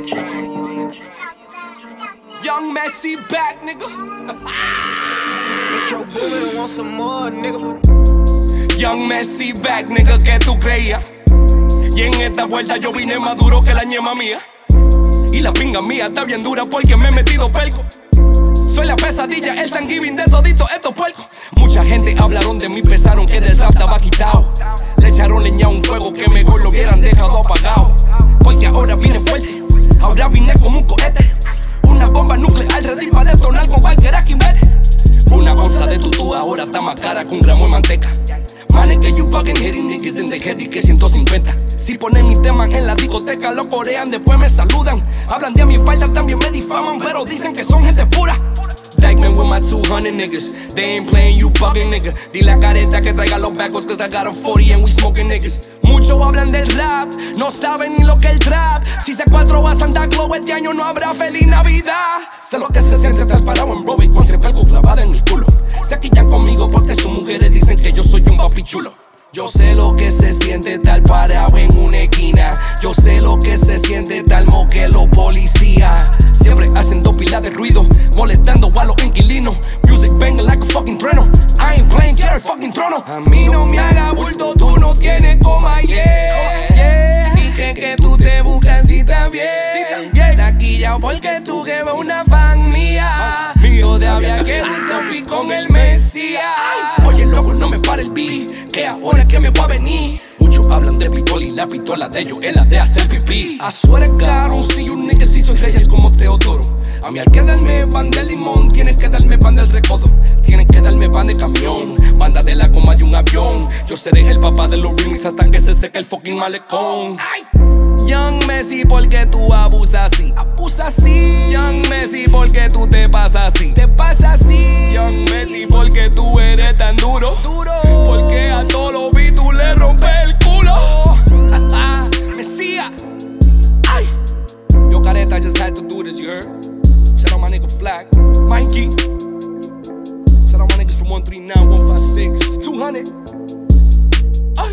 Young Messi back, nigga. Want some more, nigga. Young Messi back, nigga, ¿qué tú creías? Y en esta vuelta yo vine más duro que la ñema mía. Y la pinga mía está bien dura porque me he metido pelco. Soy la pesadilla, el Thanksgiving de todito estos puercos. Mucha gente hablaron de mí, pensaron que del rap estaba quitado. Le echaron leña a un fuego que mejor lo hubieran dejado apagado. Porque ahora vine fuerte, ahora vine como un cohete. Una bomba nuclear ready para detonar con cualquiera que invente. Una onza de tutú ahora está más cara que un gramo de manteca. Man, es que you fucking hitting niggas in the head y que 150. Si ponen mis temas en la discoteca, lo corean, después me saludan. Hablan de a mi espalda, también me difaman, pero dicen que son gente pura. Dykeman with my 200 niggas. They ain't playing, you bugging, nigga. Dile a Careta que traiga los bacos, cause I got a 40 and we smoking niggas. Muchos hablan del rap, no saben ni lo que es el trap. Si C4 va a Santa Claus, este año no habrá feliz Navidad. Sé lo que se siente estar parado en Broadway con cepelco clavada en mi culo. Se quillan conmigo porque sus mujeres dicen que yo soy un papi chulo. Yo sé lo que se siente estar parado en una esquina. Yo sé lo que se siente estar moque los policías. Siempre haciendo pilas de ruido, molestando a los inquilinos. Music banging like a fucking trueno. I ain't playing, quiero el fucking trono. A mí no me haga bulto, tú no tienes coma, yeah. Dije que tú te buscas si también. Taquilla porque tú llevas una fan mía. Todavía quiero un selfie con el Mesías. Oye, loco, no me para el beat, que ahora es que me voy a venir. Muchos hablan de pistola y la pistola de ellos es la de hacer pipí. I swear to God, I don't see you niggas si soy reyes como Teodoro. A mí al que darme pan de limón, tienen que darme pan del recodo. Tienen que darme pan de camión, banda de la coma de un avión. Yo seré el papá de los remix hasta que se seque el fucking malecón. Ay. Young Messi, porque tú abusas así. Abusa así. Young Messi, porque tú te pasas así. Te pasas así. Young Messi, porque tú eres tan duro. Porque a todos los beats tú le rompes el culo. Mesías. Ay. Yo, Careta, I just had to do this, you heard? Shout out my nigga Flag, Mikey. Shout out my niggas from 139, 156, 200. Ay.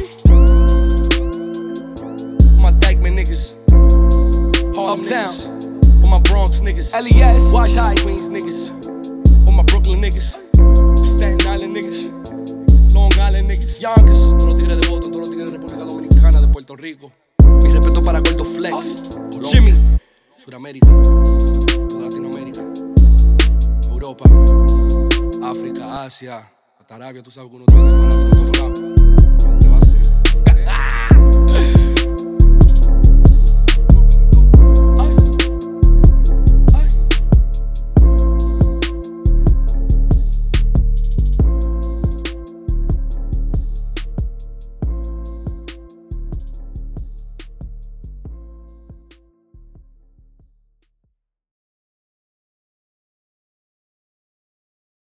My Dykeman niggas, Harlem Uptown, niggas. All my Bronx niggas, LES, Wash High, Queens niggas, all my Brooklyn niggas, Staten Island niggas, Long Island niggas, Yonkers, todos los tigres de Boston, todos los tigres de República Dominicana, de Puerto Rico. Mi respeto para Gordo Flex, Jimmy, Sudamérica, toda Latinoamérica, Europa, África, Asia, hasta Arabia, tú sabes que uno tiene fanáticos de todos lados.